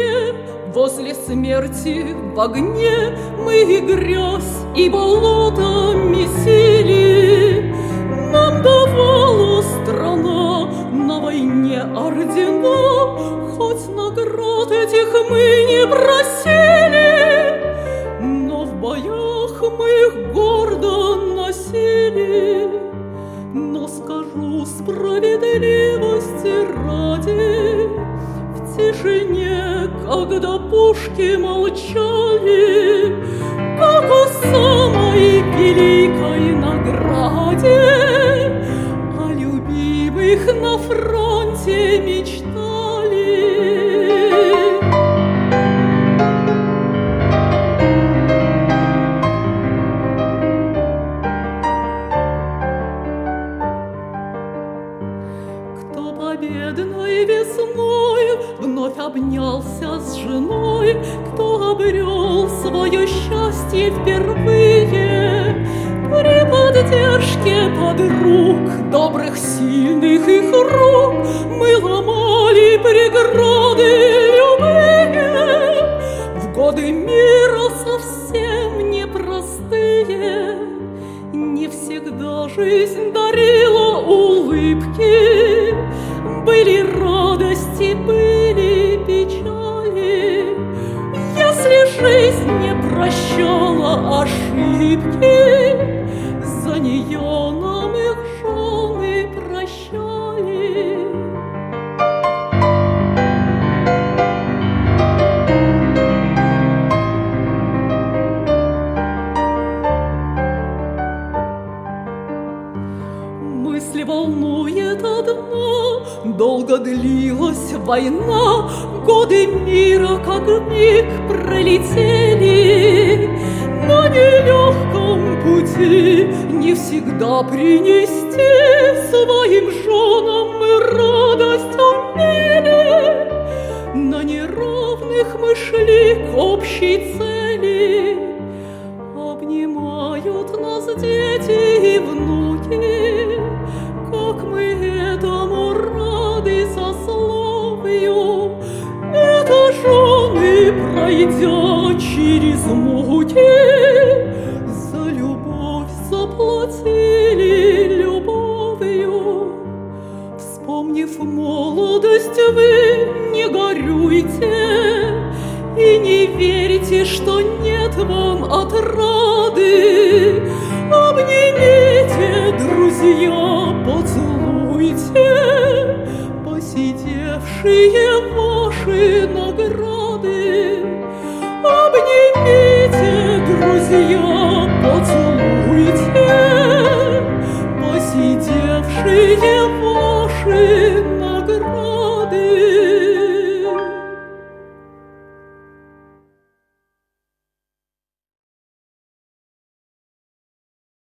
весне, возле смерти в огне мы и грязь, и болото месили. Нам давала страна на войне ордена, хоть наград этих мы не просили, но в боях мы их гордо носили. Но скажу справедливости ради, в тишине, когда пушки молчали, как о самой великой награде, о любимых на фронте мечтали. Кто победной весной вновь обнялся с женой, кто обрел свое счастье впервые, при поддержке подруг, добрых, сильных их рук, мы ломали преграды любые. В годы мира совсем непростые не всегда жизнь дарила улыбки, были радости, были печали. Если жизнь не прощала ошибки, за нее нам их жены прощали. Мысли волнует одна, долго длилась война, годы мира как миг пролетели. На нелегком пути не всегда принести своим женам мы радость умели. На неравных мы шли к общей цели, обнимают нас дети и внуки, как мы этому рады сословию. Это жены, пройдя через муки, за любовь заплатили любовью. Вспомнив молодость, вы не горюйте и не верите, что нет вам отрады. Обнимите, друзья, поцелуйте посидевшие